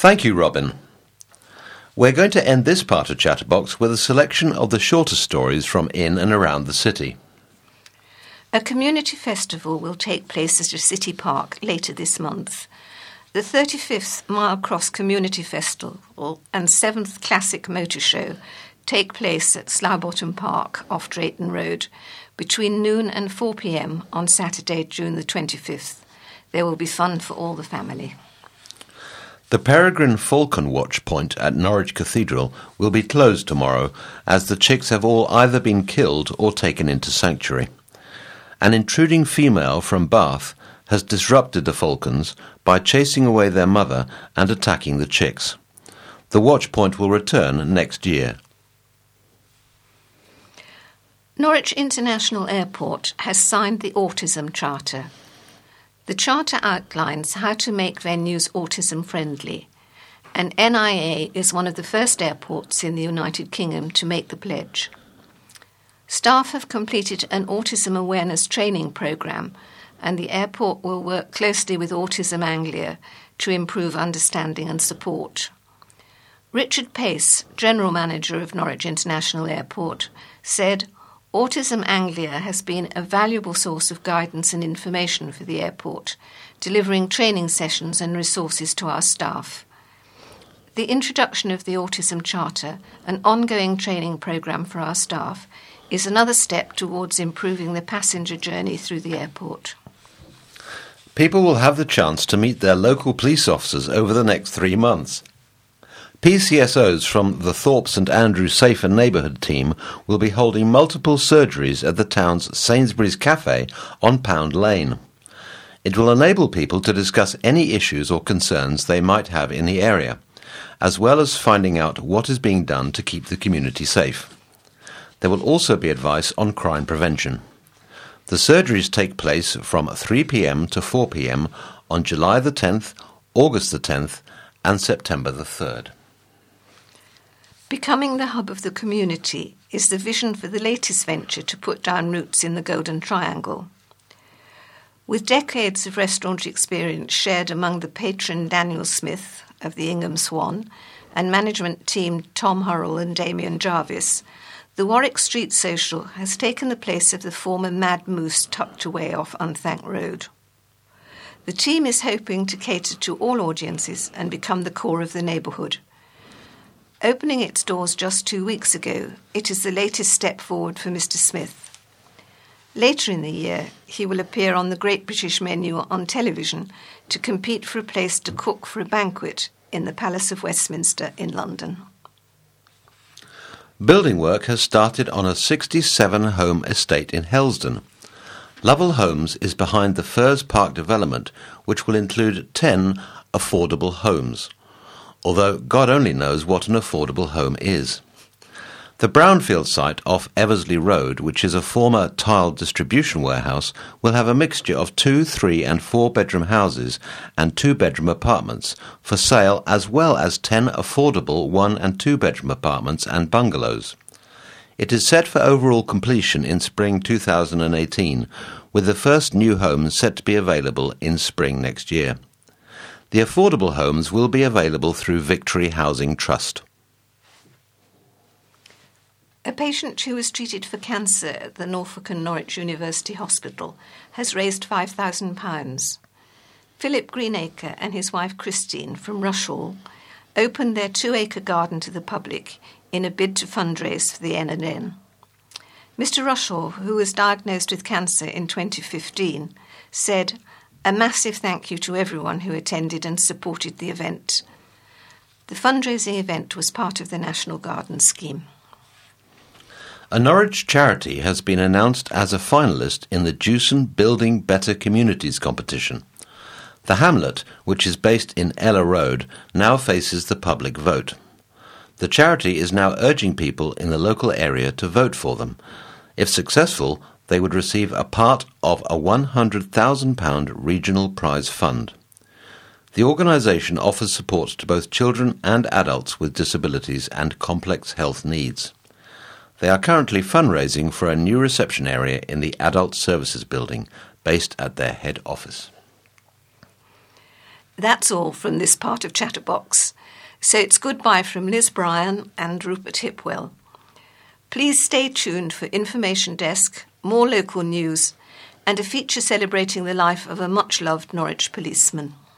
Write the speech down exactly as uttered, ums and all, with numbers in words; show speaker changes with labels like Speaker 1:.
Speaker 1: Thank you, Robin. We're going to end this part of Chatterbox with a selection of the shorter stories from in and around the city.
Speaker 2: A community festival will take place at a city park later this month. The thirty-fifth Mile Cross Community Festival and seventh Classic Motor Show take place at Slough Bottom Park off Drayton Road between noon and four p.m. on Saturday, June the twenty-fifth. There will be fun for all the family.
Speaker 1: The Peregrine Falcon Watch Point at Norwich Cathedral will be closed tomorrow as the chicks have all either been killed or taken into sanctuary. An intruding female from Bath has disrupted the falcons by chasing away their mother and attacking the chicks. The watch point will return next year.
Speaker 2: Norwich International Airport has signed the Autism Charter. The Charter outlines how to make venues autism-friendly, and N I A is one of the first airports in the United Kingdom to make the pledge. Staff have completed an autism awareness training programme, and the airport will work closely with Autism Anglia to improve understanding and support. Richard Pace, General Manager of Norwich International Airport, said, "Autism Anglia has been a valuable source of guidance and information for the airport, delivering training sessions and resources to our staff. The introduction of the Autism Charter, an ongoing training programme for our staff, is another step towards improving the passenger journey through the airport."
Speaker 1: People will have the chance to meet their local police officers over the next three months. P C S Os from the Thorpe St Andrews Safe and Neighbourhood team will be holding multiple surgeries at the town's Sainsbury's Cafe on Pound Lane. It will enable people to discuss any issues or concerns they might have in the area, as well as finding out what is being done to keep the community safe. There will also be advice on crime prevention. The surgeries take place from three p.m. to four p.m. on July the tenth, August the tenth and September the third.
Speaker 2: Becoming the hub of the community is the vision for the latest venture to put down roots in the Golden Triangle. With decades of restaurant experience shared among the patron Daniel Smith of the Ingham Swan and management team Tom Hurrell and Damien Jarvis, the Warwick Street Social has taken the place of the former Mad Moose tucked away off Unthank Road. The team is hoping to cater to all audiences and become the core of the neighbourhood. Opening its doors just two weeks ago, it is the latest step forward for Mister Smith. Later in the year, he will appear on the Great British Menu on television to compete for a place to cook for a banquet in the Palace of Westminster in London.
Speaker 1: Building work has started on a sixty-seven home estate in Helsdon. Lovell Homes is behind the Firs Park development, which will include ten affordable homes, although God only knows what an affordable home is. The brownfield site off Eversley Road, which is a former tiled distribution warehouse, will have a mixture of two, three and four-bedroom houses and two-bedroom apartments for sale, as well as ten affordable one- and two-bedroom apartments and bungalows. It is set for overall completion in spring two thousand eighteen, with the first new homes set to be available in spring next year. The affordable homes will be available through Victory Housing Trust.
Speaker 2: A patient who was treated for cancer at the Norfolk and Norwich University Hospital has raised five thousand pounds. Philip Greenacre and his wife Christine from Rushall opened their two-acre garden to the public in a bid to fundraise for the N and N. Mister Rushall, who was diagnosed with cancer in twenty fifteen, said, "A massive thank you to everyone who attended and supported the event." The fundraising event was part of the National Garden Scheme.
Speaker 1: A Norwich charity has been announced as a finalist in the Jewson Building Better Communities competition. The hamlet, which is based in Ella Road, now faces the public vote. The charity is now urging people in the local area to vote for them. If successful, they would receive a part of a one hundred thousand pounds regional prize fund. The organisation offers support to both children and adults with disabilities and complex health needs. They are currently fundraising for a new reception area in the Adult Services Building, based at their head office.
Speaker 2: That's all from this part of Chatterbox. So it's goodbye from Liz Bryan and Rupert Hipwell. Please stay tuned for Information Desk, more local news, and a feature celebrating the life of a much-loved Norwich policeman.